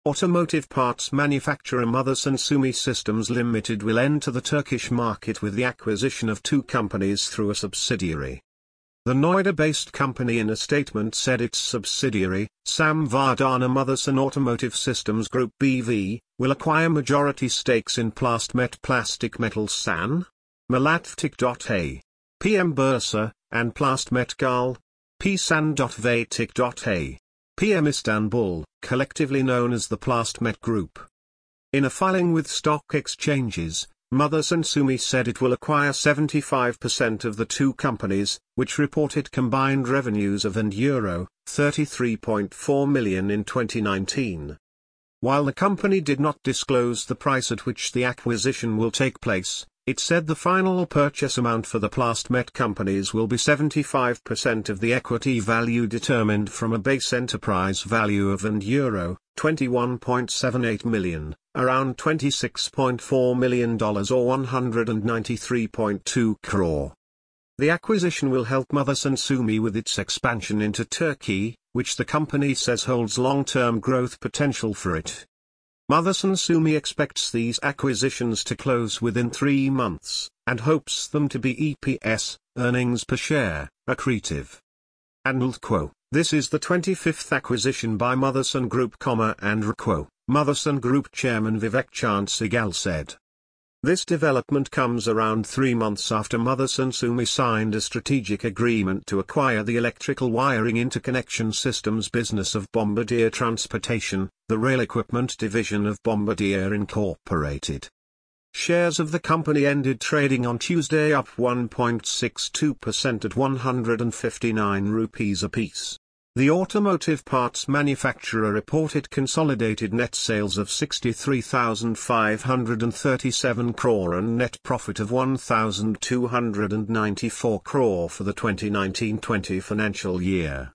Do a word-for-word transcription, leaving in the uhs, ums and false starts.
Automotive parts manufacturer Motherson Sumi Systems Limited will enter the Turkish market with the acquisition of two companies through a subsidiary. The Noida-based company in a statement said its subsidiary, Samvardhana Motherson Automotive Systems Group B V, will acquire majority stakes in Plastmet Plastic Metals San, Malatftik.a, P M Bursa, and Plastmetgal, Psan.Vatik.a. P M Istanbul, collectively known as the Plastmet Group. In a filing with stock exchanges, Motherson Sumi said it will acquire seventy-five percent of the two companies, which reported combined revenues of and euro thirty-three point four million in twenty nineteen. While the company did not disclose the price at which the acquisition will take place, it said the final purchase amount for the Plastmet companies will be seventy-five percent of the equity value determined from a base enterprise value of and euro twenty-one point seven eight million, around twenty-six point four million dollars or one hundred ninety-three point two crore. The acquisition will help Motherson Sumi with its expansion into Turkey, which the company says holds long-term growth potential for it. Motherson Sumi expects these acquisitions to close within three months, and hopes them to be E P S, earnings per share, accretive. Anildquo, this is the twenty-fifth acquisition by Motherson Group, and Requo, Motherson Group chairman Vivek Chand Sehgal said. This development comes around three months after Motherson Sumi signed a strategic agreement to acquire the electrical wiring interconnection systems business of Bombardier Transportation, the rail equipment division of Bombardier Incorporated. Shares of the company ended trading on Tuesday up one point six two percent at one hundred fifty-nine rupees apiece. The automotive parts manufacturer reported consolidated net sales of sixty-three thousand five hundred thirty-seven crore and net profit of one thousand two hundred ninety-four crore for the twenty nineteen twenty financial year.